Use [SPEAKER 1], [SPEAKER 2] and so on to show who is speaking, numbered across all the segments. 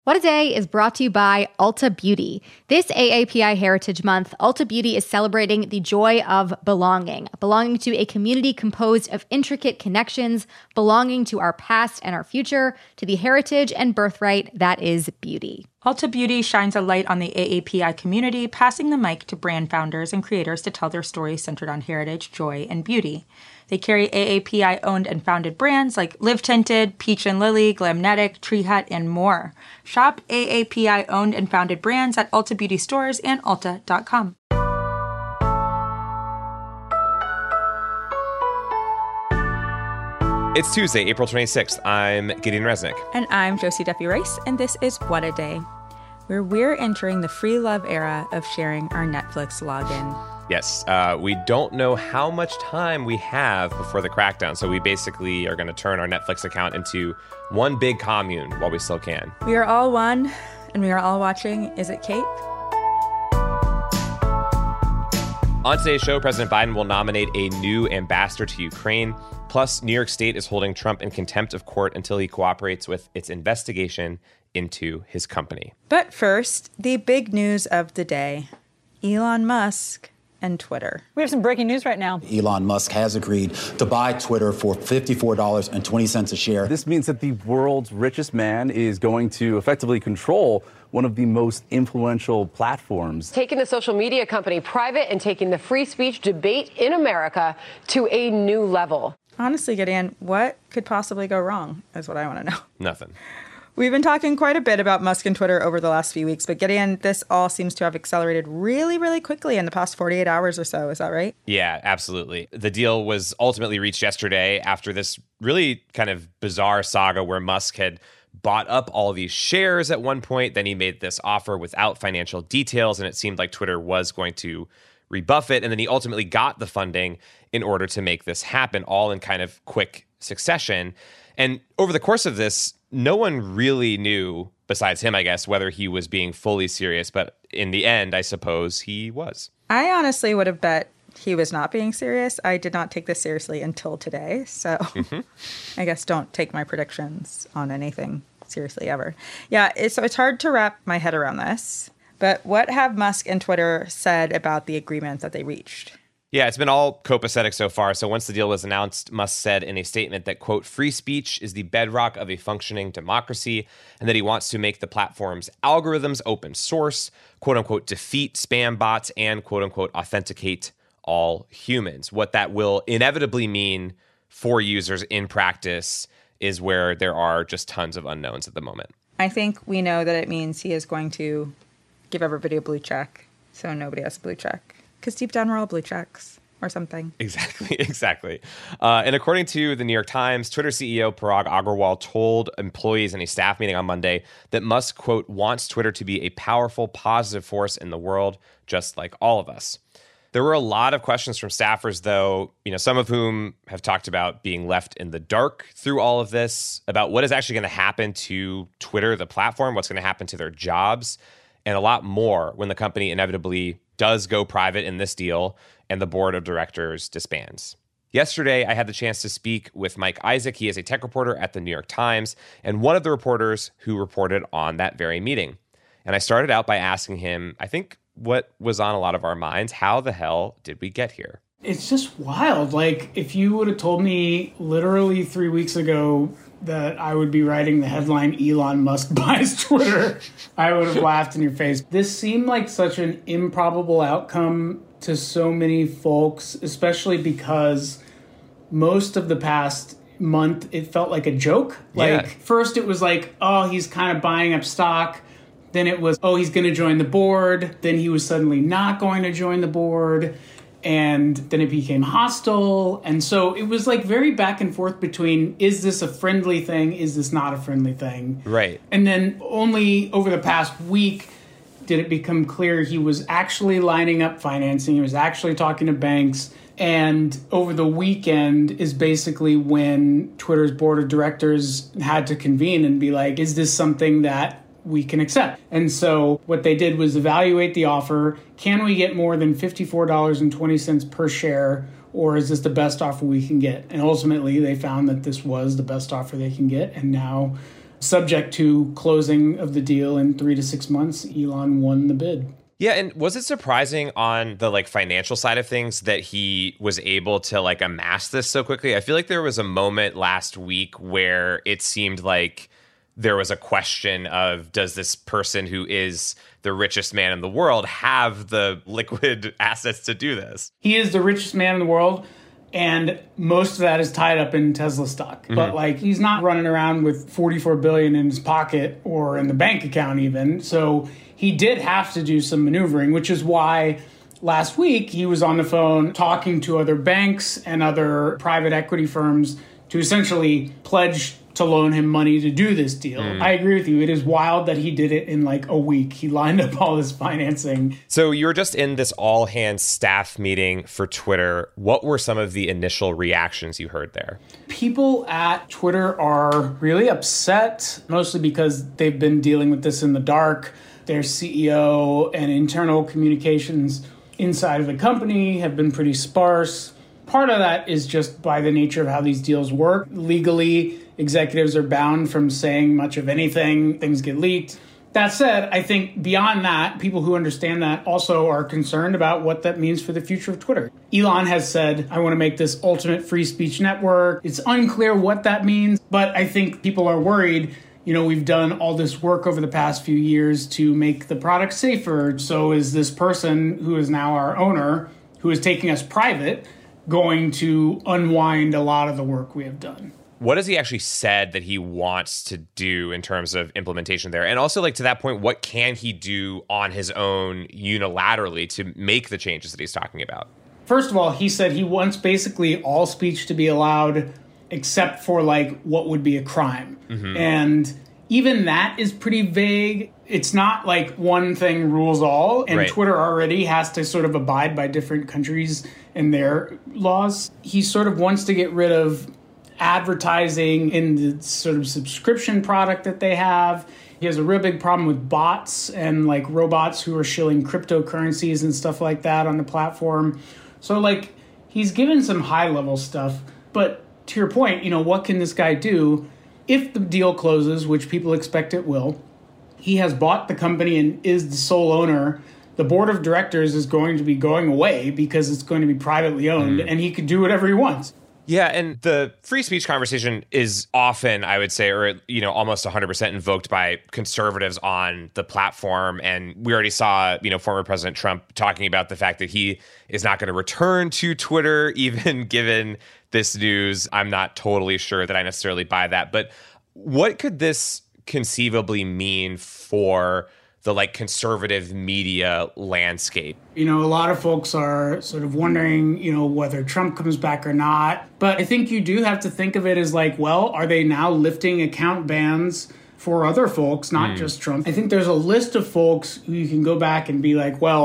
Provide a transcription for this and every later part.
[SPEAKER 1] What a Day is brought to you by Ulta Beauty. This AAPI Heritage Month, Ulta Beauty is celebrating the joy of belonging to a community composed of intricate connections, belonging to our past and our future, to the heritage and birthright that is beauty.
[SPEAKER 2] Ulta Beauty shines a light on the AAPI community, passing the mic to brand founders and creators to tell their stories centered on heritage, joy, and beauty. They carry AAPI-owned and founded brands like Live Tinted, Peach and Lily, Glamnetic, Tree Hut, and more. Shop AAPI-owned and founded brands at Ulta Beauty stores and Ulta.com.
[SPEAKER 3] It's Tuesday, April 26th. I'm Gideon Resnick.
[SPEAKER 2] And I'm Josie Duffy-Rice, and this is What a Day, where we're entering the free love era of sharing our Netflix login.
[SPEAKER 3] Yes, we don't know how much time we have before the crackdown, so we basically are going to turn our Netflix account into one big commune while we still can.
[SPEAKER 2] We are all one, and we are all watching Is It Kate?
[SPEAKER 3] On today's show, President Biden will nominate a new ambassador to Ukraine. Plus, New York State is holding Trump in contempt of court until he cooperates with its investigation into his company.
[SPEAKER 2] But first, the big news of the day. Elon Musk and Twitter.
[SPEAKER 4] We have some breaking news right now.
[SPEAKER 5] Elon Musk has agreed to buy Twitter for $54.20 a share.
[SPEAKER 6] This means that the world's richest man is going to effectively control one of the most influential platforms.
[SPEAKER 7] Taking the social media company private and taking the free speech debate in America to a new level.
[SPEAKER 2] Honestly, Gideon, what could possibly go wrong is what I want to know.
[SPEAKER 3] Nothing.
[SPEAKER 2] We've been talking quite a bit about Musk and Twitter over the last few weeks, but Gideon, this all seems to have accelerated really, really quickly in the past 48 hours or so. Is that right?
[SPEAKER 3] Yeah, absolutely. The deal was ultimately reached yesterday after this really kind of bizarre saga where Musk had bought up all these shares at one point. Then he made this offer without financial details, and it seemed like Twitter was going to rebuff it. And then he ultimately got the funding in order to make this happen, all in kind of quick succession. And over the course of this, no one really knew, besides him, I guess, whether he was being fully serious. But in the end, I suppose he was.
[SPEAKER 2] I honestly would have bet he was not being serious. I did not take this seriously until today. So I guess don't take my predictions on anything seriously ever. Yeah, so it's hard to wrap my head around this. But what have Musk and Twitter said about the agreement that they reached?
[SPEAKER 3] Yeah, it's been all copacetic so far. So once the deal was announced, Musk said in a statement that, quote, free speech is the bedrock of a functioning democracy, and that he wants to make the platform's algorithms open source, quote unquote, defeat spam bots, and quote unquote, authenticate all humans. What that will inevitably mean for users in practice is where there are just tons of unknowns at the moment.
[SPEAKER 2] I think we know that it means he is going to give everybody a blue check, so nobody has a blue check. Because deep down, we're all blue checks or something.
[SPEAKER 3] Exactly. And according to the New York Times, Twitter CEO Parag Agrawal told employees in a staff meeting on Monday that Musk, quote, wants Twitter to be a powerful, positive force in the world, just like all of us. There were a lot of questions from staffers, though, some of whom have talked about being left in the dark through all of this, about what is actually going to happen to Twitter, the platform, what's going to happen to their jobs, and a lot more when the company inevitably does go private in this deal and the board of directors disbands. Yesterday, I had the chance to speak with Mike Isaac. He is a tech reporter at the New York Times and one of the reporters who reported on that very meeting. And I started out by asking him, I think, what was on a lot of our minds. How the hell did we get here?
[SPEAKER 8] It's just wild. Like, if you would have told me literally 3 weeks ago that I would be writing the headline, Elon Musk buys Twitter, I would have laughed in your face. This seemed like such an improbable outcome to so many folks, especially because most of the past month, it felt like a joke. Like, first it was like, oh, he's kind of buying up stock. Then it was, oh, he's going to join the board. Then he was suddenly not going to join the board. And then it became hostile. And so it was like very back and forth between, is this a friendly thing? Is this not a friendly thing?
[SPEAKER 3] Right.
[SPEAKER 8] And then only over the past week did it become clear he was actually lining up financing. He was actually talking to banks. And over the weekend is basically when Twitter's board of directors had to convene and be like, is this something that we can accept? And so what they did was evaluate the offer. Can we get more than $54.20 per share, or is this the best offer we can get? And ultimately, they found that this was the best offer they can get. And now subject to closing of the deal in 3 to 6 months, Elon won the bid.
[SPEAKER 3] Yeah, and was it surprising on the financial side of things that he was able to amass this so quickly? I feel like there was a moment last week where it seemed like there was a question of, does this person who is the richest man in the world have the liquid assets to do this?
[SPEAKER 8] He is the richest man in the world, and most of that is tied up in Tesla stock. Mm-hmm. But he's not running around with $44 billion in his pocket or in the bank account even. So he did have to do some maneuvering, which is why last week he was on the phone talking to other banks and other private equity firms to essentially pledge to loan him money to do this deal. I agree with you. It is wild that he did it in a week. He lined up all this financing.
[SPEAKER 3] So you were just in this all-hands staff meeting for Twitter. What were some of the initial reactions you heard there?
[SPEAKER 8] People at Twitter are really upset, mostly because they've been dealing with this in the dark. Their CEO and internal communications inside of the company have been pretty sparse. Part of that is just by the nature of how these deals work. Legally, executives are bound from saying much of anything. Things get leaked. That said, I think beyond that, people who understand that also are concerned about what that means for the future of Twitter. Elon has said, I want to make this ultimate free speech network. It's unclear what that means, but I think people are worried. We've done all this work over the past few years to make the product safer. So is this person who is now our owner, who is taking us private, going to unwind a lot of the work we have done?
[SPEAKER 3] What has he actually said that he wants to do in terms of implementation there? And also, to that point, what can he do on his own unilaterally to make the changes that he's talking about?
[SPEAKER 8] First of all, he said he wants basically all speech to be allowed except for what would be a crime. Mm-hmm. And even that is pretty vague. It's not one thing rules all, and right. Twitter already has to sort of abide by different countries and their laws. He sort of wants to get rid of advertising in the sort of subscription product that they have. He has a real big problem with bots and robots who are shilling cryptocurrencies and stuff like that on the platform. So he's given some high level stuff, but to your point, what can this guy do? If the deal closes, which people expect it will, he has bought the company and is the sole owner. The board of directors is going to be going away because it's going to be privately owned, and he could do whatever he wants.
[SPEAKER 3] Yeah, and the free speech conversation is often, I would say, or almost 100% invoked by conservatives on the platform. And we already saw, former President Trump talking about the fact that he is not going to return to Twitter, even given this news. I'm not totally sure that I necessarily buy that. But what could this conceivably mean for the conservative media landscape?
[SPEAKER 8] A lot of folks are sort of wondering, whether Trump comes back or not. But I think you do have to think of it as are they now lifting account bans for other folks, not just Trump? I think there's a list of folks who you can go back and be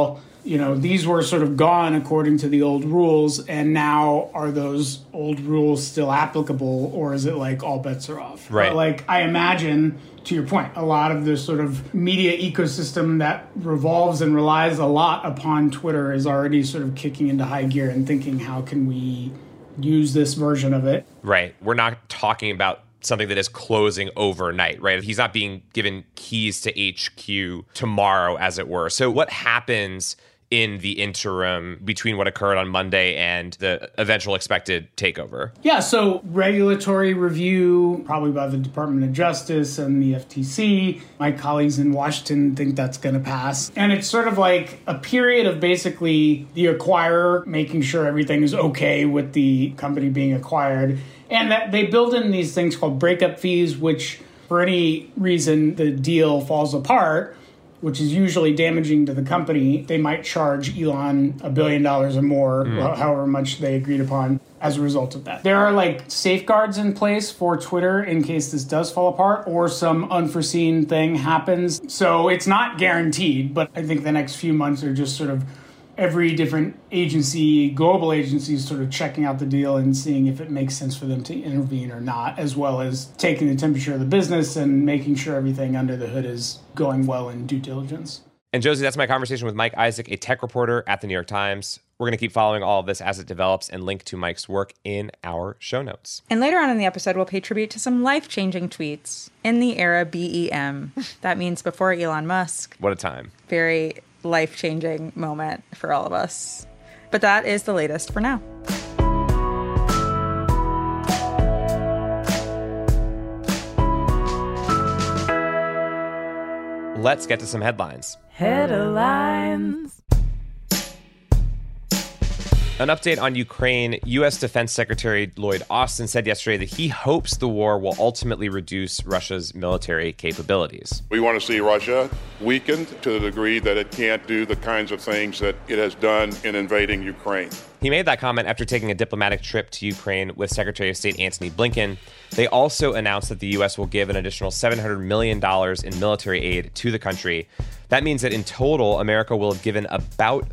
[SPEAKER 8] these were sort of gone according to the old rules, and now are those old rules still applicable, or is it all bets are off?
[SPEAKER 3] Right.
[SPEAKER 8] But I imagine, to your point, a lot of the sort of media ecosystem that revolves and relies a lot upon Twitter is already sort of kicking into high gear and thinking, how can we use this version of it?
[SPEAKER 3] Right. We're not talking about something that is closing overnight, right? He's not being given keys to HQ tomorrow, as it were. So what happens in the interim between what occurred on Monday and the eventual expected takeover?
[SPEAKER 8] Yeah, so regulatory review, probably by the Department of Justice and the FTC. My colleagues in Washington think that's going to pass. And it's sort of a period of basically the acquirer making sure everything is okay with the company being acquired. And that they build in these things called breakup fees, which for any reason the deal falls apart, which is usually damaging to the company, they might charge Elon $1 billion or more, however much they agreed upon as a result of that. There are safeguards in place for Twitter in case this does fall apart or some unforeseen thing happens. So it's not guaranteed, but I think the next few months are just sort of every different agency, global agencies, sort of checking out the deal and seeing if it makes sense for them to intervene or not, as well as taking the temperature of the business and making sure everything under the hood is going well in due diligence.
[SPEAKER 3] And Josie, that's my conversation with Mike Isaac, a tech reporter at the New York Times. We're going to keep following all of this as it develops and link to Mike's work in our show notes.
[SPEAKER 2] And later on in the episode, we'll pay tribute to some life-changing tweets in the era BEM. That means before Elon Musk.
[SPEAKER 3] What a time.
[SPEAKER 2] Very life-changing moment for all of us. But that is the latest for now.
[SPEAKER 3] Let's get to some headlines.
[SPEAKER 4] Headlines.
[SPEAKER 3] An update on Ukraine. U.S. Defense Secretary Lloyd Austin said yesterday that he hopes the war will ultimately reduce Russia's military capabilities.
[SPEAKER 9] We want to see Russia weakened to the degree that it can't do the kinds of things that it has done in invading Ukraine.
[SPEAKER 3] He made that comment after taking a diplomatic trip to Ukraine with Secretary of State Antony Blinken. They also announced that the U.S. will give an additional $700 million in military aid to the country. That means that in total, America will have given about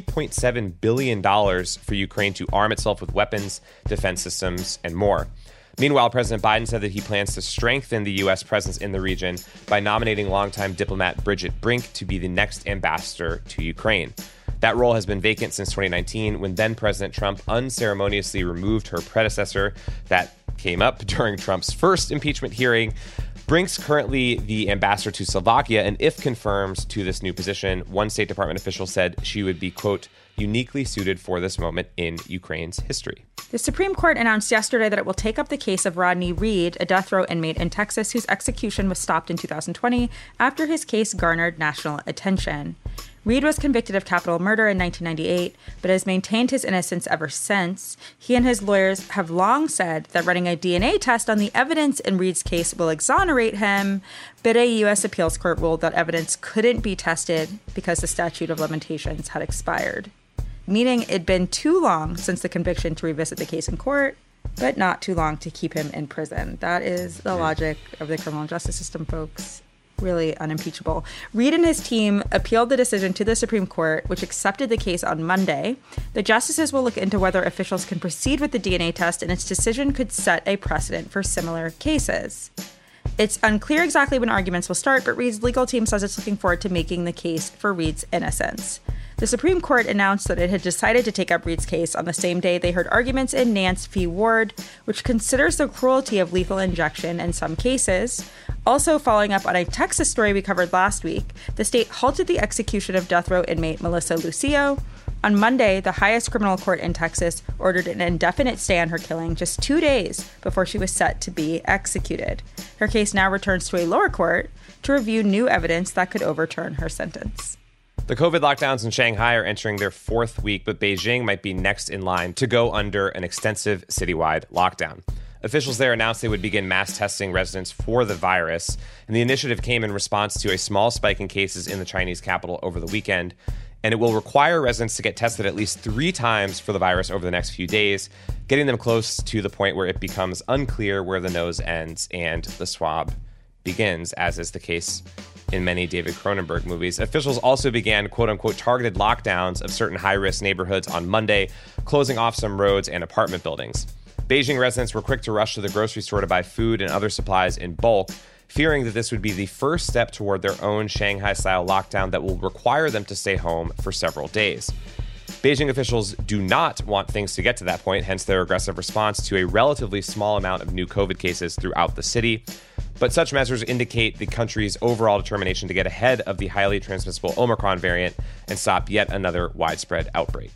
[SPEAKER 3] $3.7 billion for Ukraine to arm itself with weapons, defense systems, and more. Meanwhile, President Biden said that he plans to strengthen the U.S. presence in the region by nominating longtime diplomat Bridget Brink to be the next ambassador to Ukraine. That role has been vacant since 2019, when then-President Trump unceremoniously removed her predecessor. That came up during Trump's first impeachment hearing. Brink's currently the ambassador to Slovakia, and if confirmed to this new position, one State Department official said she would be, quote, uniquely suited for this moment in Ukraine's history.
[SPEAKER 2] The Supreme Court announced yesterday that it will take up the case of Rodney Reed, a death row inmate in Texas whose execution was stopped in 2020 after his case garnered national attention. Reed was convicted of capital murder in 1998, but has maintained his innocence ever since. He and his lawyers have long said that running a DNA test on the evidence in Reed's case will exonerate him, but a U.S. appeals court ruled that evidence couldn't be tested because the statute of limitations had expired, meaning it'd been too long since the conviction to revisit the case in court, but not too long to keep him in prison. That is the logic of the criminal justice system, folks. Really unimpeachable. Reed and his team appealed the decision to the Supreme Court, which accepted the case on Monday. The justices will look into whether officials can proceed with the DNA test, and its decision could set a precedent for similar cases. It's unclear exactly when arguments will start, but Reed's legal team says it's looking forward to making the case for Reed's innocence. The Supreme Court announced that it had decided to take up Reed's case on the same day they heard arguments in Nance v. Ward, which considers the cruelty of lethal injection in some cases. Also following up on a Texas story we covered last week, the state halted the execution of death row inmate Melissa Lucio. On Monday, the highest criminal court in Texas ordered an indefinite stay on her killing just 2 days before she was set to be executed. Her case now returns to a lower court to review new evidence that could overturn her sentence.
[SPEAKER 3] The COVID lockdowns in Shanghai are entering their fourth week, but Beijing might be next in line to go under an extensive citywide lockdown. Officials there announced they would begin mass testing residents for the virus, and the initiative came in response to a small spike in cases in the Chinese capital over the weekend, and it will require residents to get tested at least 3 times for the virus over the next few days, getting them close to the point where it becomes unclear where the nose ends and the swab begins, as is the case in many David Cronenberg movies. Officials also began quote-unquote targeted lockdowns of certain high-risk neighborhoods on Monday, closing off some roads and apartment buildings. Beijing residents were quick to rush to the grocery store to buy food and other supplies in bulk, fearing that this would be the first step toward their own Shanghai-style lockdown that will require them to stay home for several days. Beijing officials do not want things to get to that point, hence their aggressive response to a relatively small amount of new COVID cases throughout the city. But such measures indicate the country's overall determination to get ahead of the highly transmissible Omicron variant and stop yet another widespread outbreak.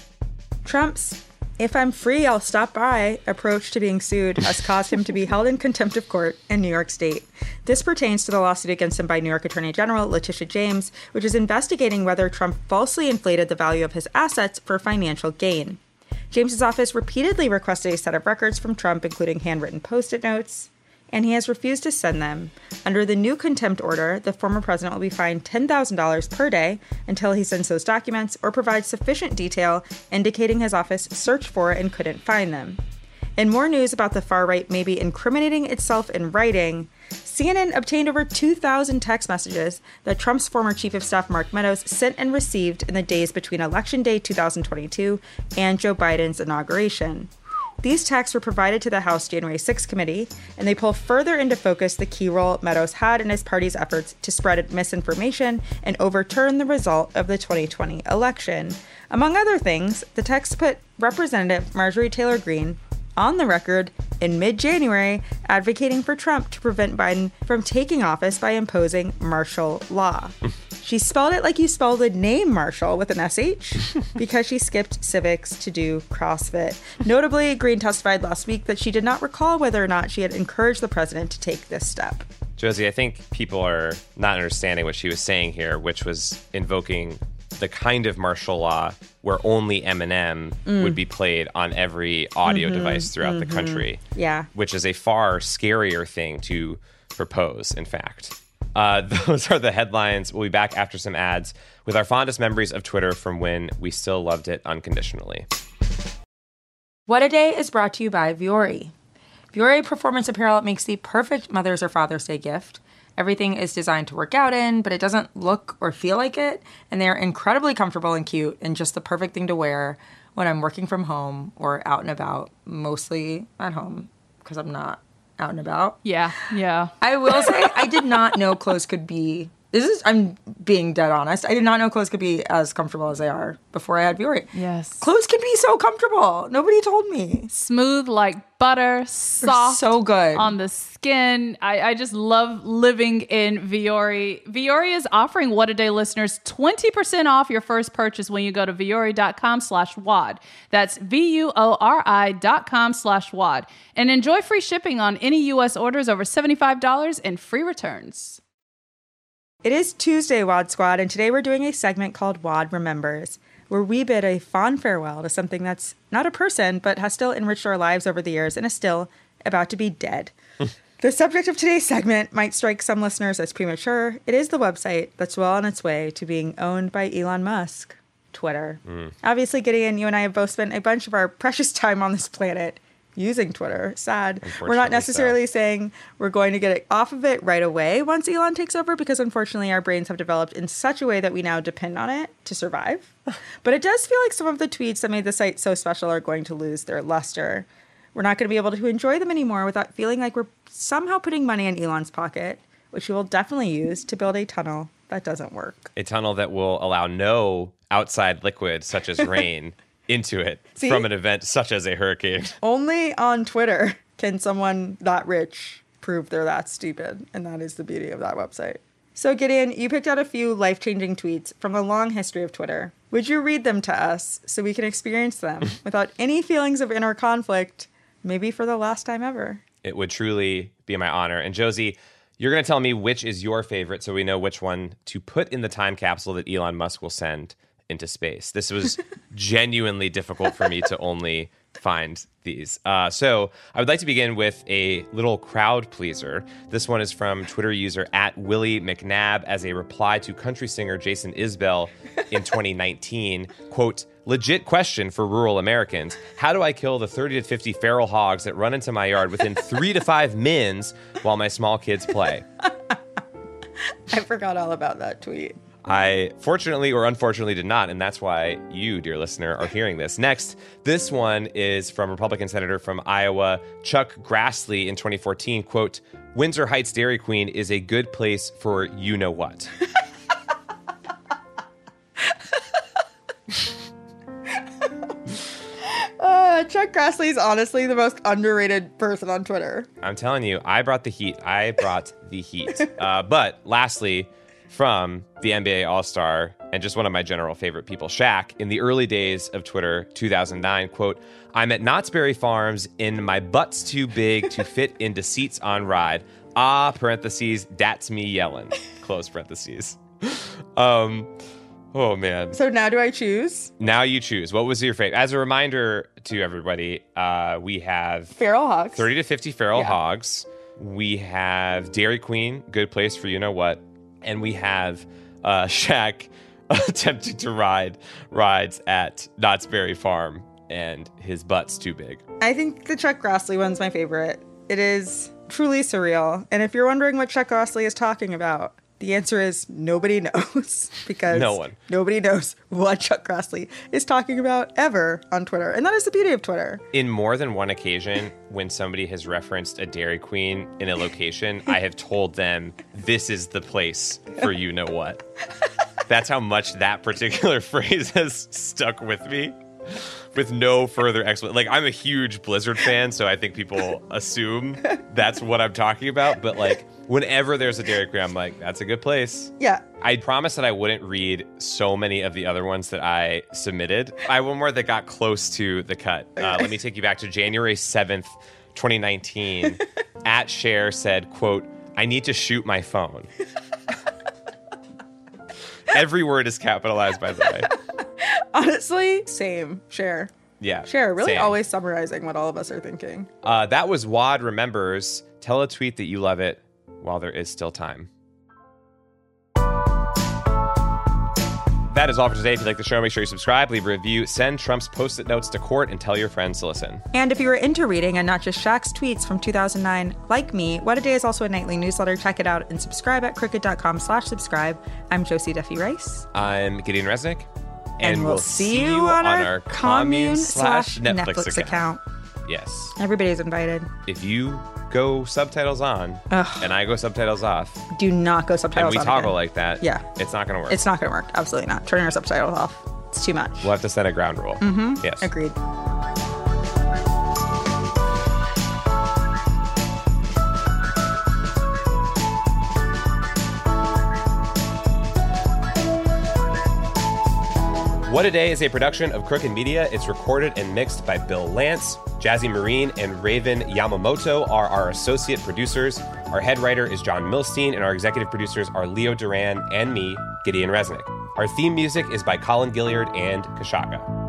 [SPEAKER 2] Trump's "if I'm free, I'll stop by" approach to being sued has caused him to be held in contempt of court in New York State. This pertains to the lawsuit against him by New York Attorney General Letitia James, which is investigating whether Trump falsely inflated the value of his assets for financial gain. James's office repeatedly requested a set of records from Trump, including handwritten Post-it notes, and he has refused to send them. Under the new contempt order, the former president will be fined $10,000 per day until he sends those documents or provides sufficient detail indicating his office searched for and couldn't find them. In more news about the far right maybe incriminating itself in writing, CNN obtained over 2,000 text messages that Trump's former chief of staff Mark Meadows sent and received in the days between Election Day 2022 and Joe Biden's inauguration. These texts were provided to the House January 6th committee, and they pull further into focus the key role Meadows had in his party's efforts to spread misinformation and overturn the result of the 2020 election. Among other things, the texts put Representative Marjorie Taylor Greene on the record in mid-January advocating for Trump to prevent Biden from taking office by imposing martial law. She spelled it like you spell the name Marshall with an SH because she skipped civics to do CrossFit. Notably, Greene testified last week that she did not recall whether or not she had encouraged the president to take this step.
[SPEAKER 3] Josie, I think people are not understanding what she was saying here, which was invoking the kind of martial law where only Eminem would be played on every audio device throughout the country.
[SPEAKER 2] Yeah.
[SPEAKER 3] Which is a far scarier thing to propose, in fact. Those are the headlines. We'll be back after some ads with our fondest memories of Twitter from when we still loved it unconditionally.
[SPEAKER 2] What a Day is brought to you by Vuori. Vuori Performance Apparel makes the perfect Mother's or Father's Day gift. Everything is designed to work out in, but it doesn't look or feel like it. And they're incredibly comfortable and cute and just the perfect thing to wear when I'm working from home or out and about, mostly at home because I'm not out and about.
[SPEAKER 4] Yeah.
[SPEAKER 2] I will say I did not know clothes could be, I'm being dead honest. I did not know clothes could be as comfortable as they are before I had Vuori.
[SPEAKER 4] Yes.
[SPEAKER 2] Clothes can be so comfortable. Nobody told me.
[SPEAKER 4] Smooth like butter, soft.
[SPEAKER 2] So good.
[SPEAKER 4] On the skin. I just love living in Vuori. Vuori is offering What a Day listeners 20% off your first purchase when you go to vuori.com/WOD. That's VUORI.com/WOD. And enjoy free shipping on any U.S. orders over $75 and free returns.
[SPEAKER 2] It is Tuesday, WOD Squad, and today we're doing a segment called WOD Remembers, where we bid a fond farewell to something that's not a person, but has still enriched our lives over the years and is still about to be dead. The subject of today's segment might strike some listeners as premature. It is the website that's well on its way to being owned by Elon Musk, Twitter. Obviously, Gideon, you and I have both spent a bunch of our precious time on this planet using Twitter. Sad. We're not necessarily saying we're going to get it off of it right away once Elon takes over, because unfortunately our brains have developed in such a way that we now depend on it to survive. But it does feel like some of the tweets that made the site so special are going to lose their luster. We're not going to be able to enjoy them anymore without feeling like we're somehow putting money in Elon's pocket, which we will definitely use to build a tunnel that doesn't work.
[SPEAKER 3] A tunnel that will allow no outside liquid, such as rain, into it from an event such as a hurricane.
[SPEAKER 2] Only on Twitter can someone that rich prove they're that stupid. And that is the beauty of that website. So Gideon, you picked out a few life-changing tweets from the long history of Twitter. Would you read them to us so we can experience them without any feelings of inner conflict, maybe for the last time ever?
[SPEAKER 3] It would truly be my honor. And Josie, you're going to tell me which is your favorite so we know which one to put in the time capsule that Elon Musk will send into space. This was genuinely difficult for me to only find these. So I would like to begin with a little crowd pleaser. This one is from Twitter user @WillyMcNabb as a reply to country singer Jason Isbell in 2019. Quote, legit question for rural Americans. How do I kill the 30 to 50 feral hogs that run into my yard within 3 to 5 mins while my small kids play?
[SPEAKER 2] I forgot all about that tweet.
[SPEAKER 3] I fortunately or unfortunately did not, and that's why you, dear listener, are hearing this. Next, this one is from Republican Senator from Iowa, Chuck Grassley in 2014, quote, Windsor Heights Dairy Queen is a good place for you-know-what.
[SPEAKER 2] Chuck Grassley is honestly the most underrated person on Twitter.
[SPEAKER 3] I'm telling you, I brought the heat. But lastly, from the NBA All-Star and just one of my general favorite people, Shaq, in the early days of Twitter, 2009, quote, I'm at Knott's Berry Farms and my butt's too big to fit into seats on ride. Ah, parentheses, that's me yelling, close parentheses. Oh, man.
[SPEAKER 2] So now do I choose?
[SPEAKER 3] Now you choose. What was your favorite? As a reminder to everybody, we have
[SPEAKER 2] feral hogs.
[SPEAKER 3] 30 to 50 feral hogs. We have Dairy Queen, good place for you-know-what. And we have Shaq attempting to ride rides at Knott's Berry Farm, and his butt's too big.
[SPEAKER 2] I think the Chuck Grassley one's my favorite. It is truly surreal. And if you're wondering what Chuck Grassley is talking about,
[SPEAKER 10] The answer is nobody knows because
[SPEAKER 3] No one.
[SPEAKER 10] Nobody knows what Chuck Grassley is talking about ever on Twitter. And that is the beauty of Twitter.
[SPEAKER 3] In more than one occasion, when somebody has referenced a Dairy Queen in a location, I have told them, this is the place for you know what. That's how much that particular phrase has stuck with me. With no further explanation. Like, I'm a huge Blizzard fan, so I think people assume that's what I'm talking about. But, like, whenever there's a Dairy Queen, I'm like, that's a good place.
[SPEAKER 10] Yeah.
[SPEAKER 3] I promised that I wouldn't read so many of the other ones that I submitted. I have one more that got close to the cut. Let me take you back to January 7th, 2019. @Cher said, quote, I need to shoot my phone. Every word is capitalized, by the way.
[SPEAKER 10] Honestly, same. Cher.
[SPEAKER 3] Yeah.
[SPEAKER 10] Cher, really
[SPEAKER 3] same.
[SPEAKER 10] always summarizing what all of us are thinking.
[SPEAKER 3] That was Wad Remembers. Tell a tweet that you love it while there is still time. That is all for today. If you like the show, make sure you subscribe, leave a review, send Trump's Post-it notes to court, and tell your friends to listen.
[SPEAKER 10] And if you were into reading and not just Shaq's tweets from 2009, like me, What a Day is also a nightly newsletter. Check it out and subscribe at crooked.com/subscribe. I'm Josie Duffy Rice.
[SPEAKER 3] I'm Gideon Resnick.
[SPEAKER 10] And we'll see you on our commune/Netflix account.
[SPEAKER 3] Yes.
[SPEAKER 10] Everybody's invited.
[SPEAKER 3] If you go subtitles on and I go subtitles off,
[SPEAKER 10] do not go subtitles on.
[SPEAKER 3] And we toggle
[SPEAKER 10] again.
[SPEAKER 3] like that,
[SPEAKER 10] yeah,
[SPEAKER 3] it's not going to work.
[SPEAKER 10] It's not going to work. Absolutely not. Turning our subtitles off. It's too much.
[SPEAKER 3] We'll have to set a ground rule.
[SPEAKER 10] Mm-hmm.
[SPEAKER 3] Yes.
[SPEAKER 10] Agreed.
[SPEAKER 3] What a Day is a production of Crooked Media. It's recorded and mixed by Bill Lance. Jazzy Marine and Raven Yamamoto are our associate producers. Our head writer is John Milstein, and our executive producers are Leo Duran and me, Gideon Resnick. Our theme music is by Colin Gilliard and Kashaka.